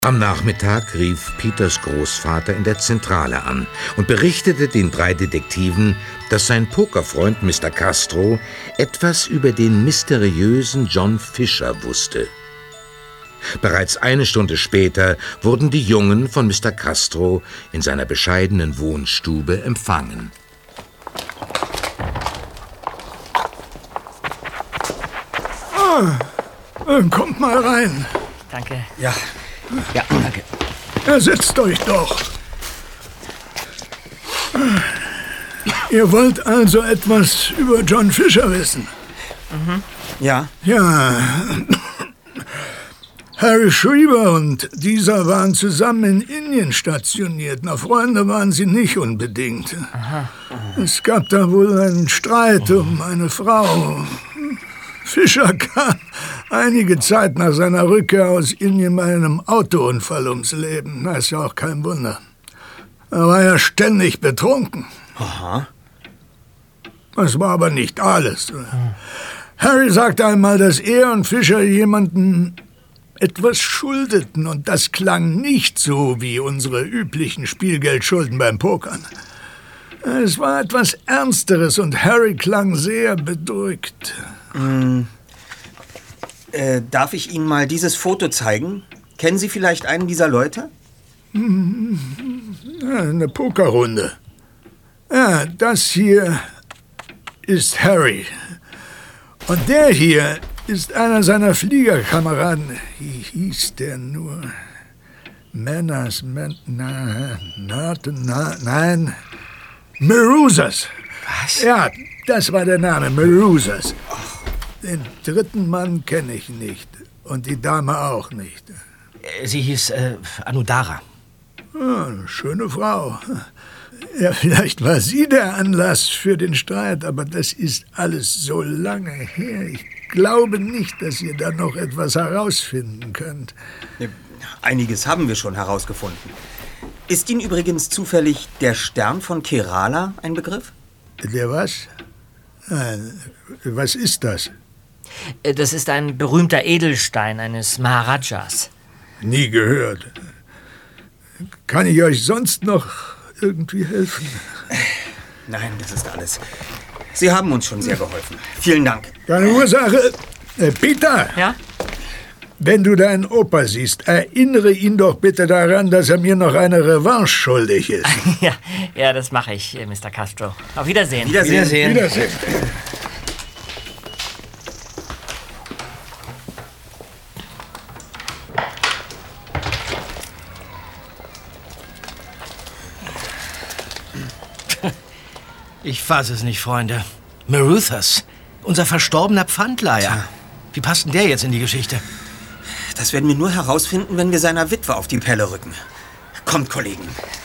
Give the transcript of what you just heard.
Am Nachmittag rief Peters Großvater in der Zentrale an und berichtete den 3 Detektiven, dass sein Pokerfreund Mr. Castro etwas über den mysteriösen John Fisher wusste. Bereits eine Stunde später wurden die Jungen von Mr. Castro in seiner bescheidenen Wohnstube empfangen. Kommt mal rein. Danke. Ja, danke. Setzt euch doch. Ihr wollt also etwas über John Fisher wissen? Ja. Ja. Harry Schriever und dieser waren zusammen in Indien stationiert. Na, Freunde waren sie nicht unbedingt. Aha. Es gab da wohl einen Streit um eine Frau. Fisher kam einige Zeit nach seiner Rückkehr aus Indien bei einem Autounfall ums Leben. Das ist ja auch kein Wunder. Er war ja ständig betrunken. Aha. Das war aber nicht alles. Harry sagte einmal, dass er und Fisher jemanden etwas schuldeten, und das klang nicht so wie unsere üblichen Spielgeldschulden beim Pokern. Es war etwas Ernsteres und Harry klang sehr bedrückt. Darf ich Ihnen mal dieses Foto zeigen? Kennen Sie vielleicht einen dieser Leute? Ja, eine Pokerrunde. Ja, das hier ist Harry. Und der hier ist einer seiner Fliegerkameraden. Wie hieß der nur? Nein. Marusas. Was? Ja, das war der Name, Marusas. Den dritten Mann kenne ich nicht. Und die Dame auch nicht. Sie hieß Anudara. Eine schöne Frau. Ja, vielleicht war sie der Anlass für den Streit, aber das ist alles so lange her. Ich glaube nicht, dass ihr da noch etwas herausfinden könnt. Einiges haben wir schon herausgefunden. Ist Ihnen übrigens zufällig der Stern von Kerala ein Begriff? Der was? Was ist das? Das ist ein berühmter Edelstein eines Maharajas. Nie gehört. Kann ich euch sonst noch irgendwie helfen? Nein, das ist alles. Sie haben uns schon sehr geholfen. Vielen Dank. Keine Ursache. Peter! Ja? Wenn du deinen Opa siehst, erinnere ihn doch bitte daran, dass er mir noch eine Revanche schuldig ist. Ja, das mache ich, Mr. Castro. Auf Wiedersehen. Wiedersehen. Ich fasse es nicht, Freunde. Maruthas, unser verstorbener Pfandleiher. Wie passt denn der jetzt in die Geschichte? Das werden wir nur herausfinden, wenn wir seiner Witwe auf die Pelle rücken. Kommt, Kollegen.